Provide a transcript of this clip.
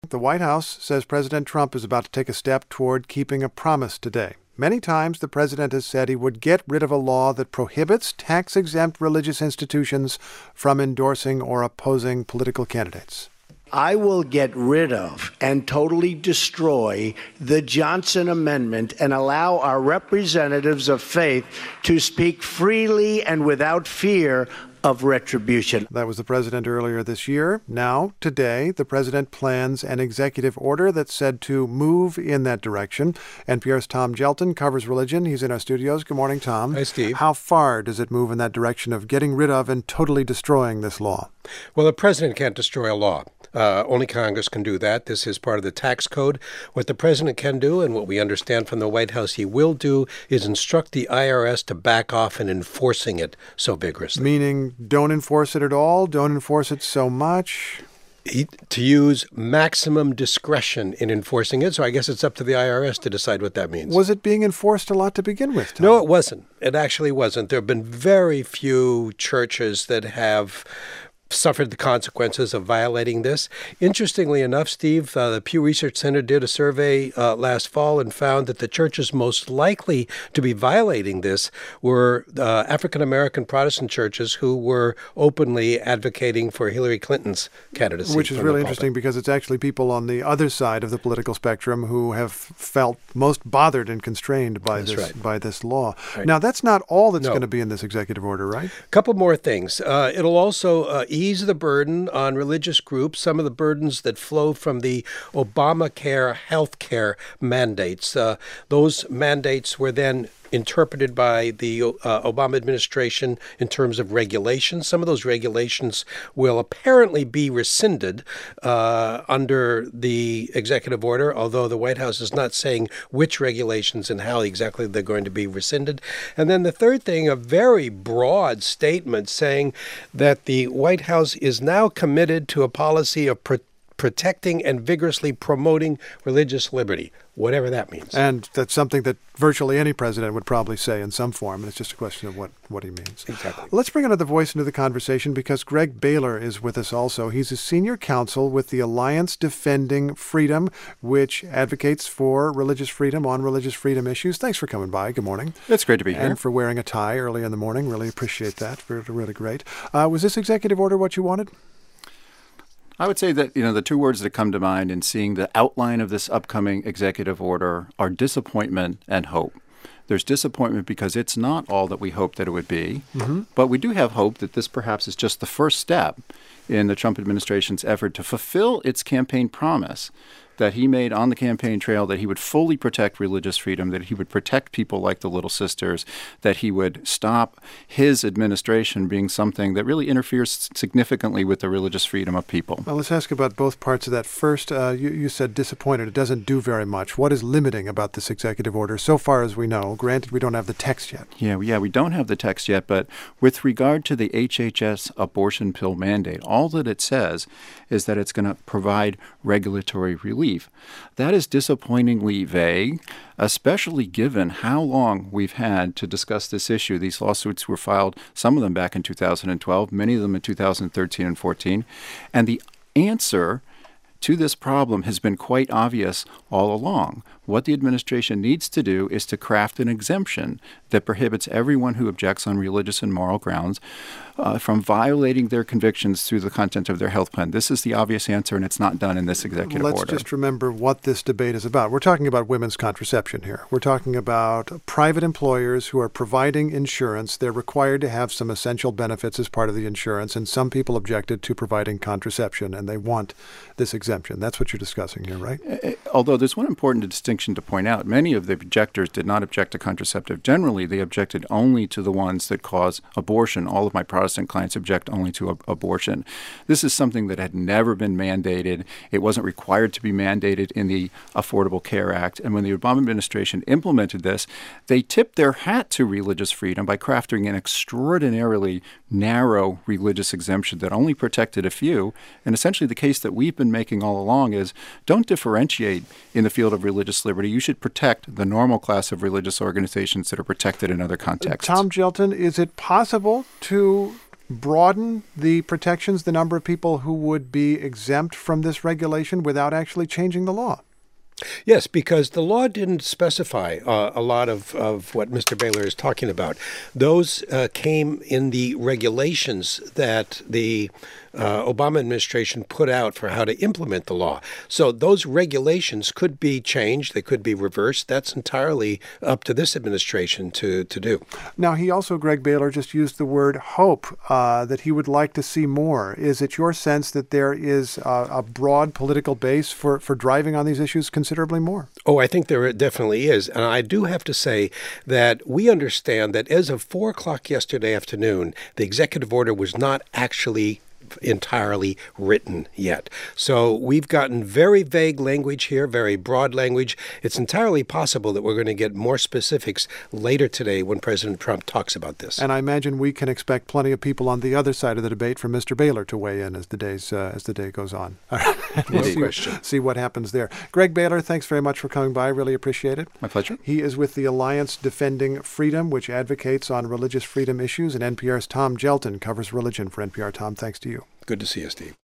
The White House says President Trump is about to take a step toward keeping a promise today. Many times the president has said he would get rid of a law that prohibits tax-exempt religious institutions from endorsing or opposing political candidates. I will get rid of and totally destroy the Johnson Amendment and allow our representatives of faith to speak freely and without fear of retribution. That was the president earlier this year. Now, today, the president plans an executive order that's said to move in that direction. NPR's Tom Gelton covers religion. He's in our studios. Good morning, Tom. Hi, Steve. How far does it move in that direction of getting rid of and totally destroying this law? Well, the president can't destroy a law. Only Congress can do that. This is part of the tax code. What the president can do, and what we understand from the White House he will do, is instruct the IRS to back off in enforcing it so vigorously. Meaning don't enforce it at all? Don't enforce it so much? To use maximum discretion in enforcing it. So I guess it's up to the IRS to decide what that means. Was it being enforced a lot to begin with, Tom? No, it wasn't. It actually wasn't. There have been very few churches that have suffered the consequences of violating this. Interestingly enough, Steve, the Pew Research Center did a survey last fall and found that the churches most likely to be violating this were African-American Protestant churches who were openly advocating for Hillary Clinton's candidacy. Which is really interesting because it's actually people on the other side of the political spectrum who have felt most bothered and constrained by this law. Right. Now, that's not all that's going to be in this executive order, right? A couple more things. It'll also ease the burden on religious groups, some of the burdens that flow from the Obamacare health care mandates. Those mandates were then interpreted by the Obama administration in terms of regulations. Some of those regulations will apparently be rescinded under the executive order, although the White House is not saying which regulations and how exactly they're going to be rescinded. And then the third thing, a very broad statement saying that the White House is now committed to a policy of protecting and vigorously promoting religious liberty, whatever that means. And that's something that virtually any president would probably say in some form, and it's just a question of what he means. Exactly. Let's bring another voice into the conversation because Greg Baylor is with us also. He's a senior counsel with the Alliance Defending Freedom, which advocates for religious freedom on religious freedom issues. Thanks for coming by. Good morning. It's great to be here. And for wearing a tie early in the morning. Really appreciate that. Really great. Was this executive order what you wanted? I would say that, the two words that come to mind in seeing the outline of this upcoming executive order are disappointment and hope. There's disappointment because it's not all that we hoped that it would be, but we do have hope that this perhaps is just the first step in the Trump administration's effort to fulfill its campaign promise that he made on the campaign trail, that he would fully protect religious freedom, that he would protect people like the Little Sisters, that he would stop his administration being something that really interferes significantly with the religious freedom of people. Well, let's ask about both parts of that. First, you said disappointed. It doesn't do very much. What is limiting about this executive order so far as we know? Granted, we don't have the text yet. Yeah, we don't have the text yet, but with regard to the HHS abortion pill mandate, all that it says is that it's going to provide regulatory relief. That is disappointingly vague, especially given how long we've had to discuss this issue. These lawsuits were filed, some of them back in 2012, many of them in 2013 and 14. And the answer to this problem has been quite obvious all along. What the administration needs to do is to craft an exemption that prohibits everyone who objects on religious and moral grounds from violating their convictions through the content of their health plan. This is the obvious answer, and it's not done in this executive order. Let's just remember what this debate is about. We're talking about women's contraception here. We're talking about private employers who are providing insurance. They're required to have some essential benefits as part of the insurance, and some people objected to providing contraception, and they want this exemption. That's what you're discussing here, right? Although there's one important distinction to point out. Many of the objectors did not object to contraceptive. Generally, they objected only to the ones that cause abortion. All of my Protestant clients object only to abortion. This is something that had never been mandated. It wasn't required to be mandated in the Affordable Care Act. And when the Obama administration implemented this, they tipped their hat to religious freedom by crafting an extraordinarily narrow religious exemption that only protected a few. And essentially the case that we've been making all along is don't differentiate in the field of religious liberty. You should protect the normal class of religious organizations that are protected in other contexts. Tom Gelton, is it possible to broaden the protections, the number of people who would be exempt from this regulation without actually changing the law. Yes, because the law didn't specify a lot of what Mr. Baylor is talking about. Those came in the regulations that the Obama administration put out for how to implement the law. So those regulations could be changed. They could be reversed. That's entirely up to this administration to do. Now, he also, Greg Baylor, just used the word hope, that he would like to see more. Is it your sense that there is a broad political base for driving on these issues considerably more? Oh, I think there definitely is. And I do have to say that we understand that as of 4 o'clock yesterday afternoon, the executive order was not actually entirely written yet. So we've gotten very vague language here, very broad language. It's entirely possible that we're going to get more specifics later today when President Trump talks about this. And I imagine we can expect plenty of people on the other side of the debate from Mr. Baylor to weigh in as the day goes on. No question. See what happens there. Greg Baylor, thanks very much for coming by. Really appreciate it. My pleasure. He is with the Alliance Defending Freedom, which advocates on religious freedom issues, and NPR's Tom Gelton covers religion for NPR. Tom, thanks to you. Good to see you, Steve.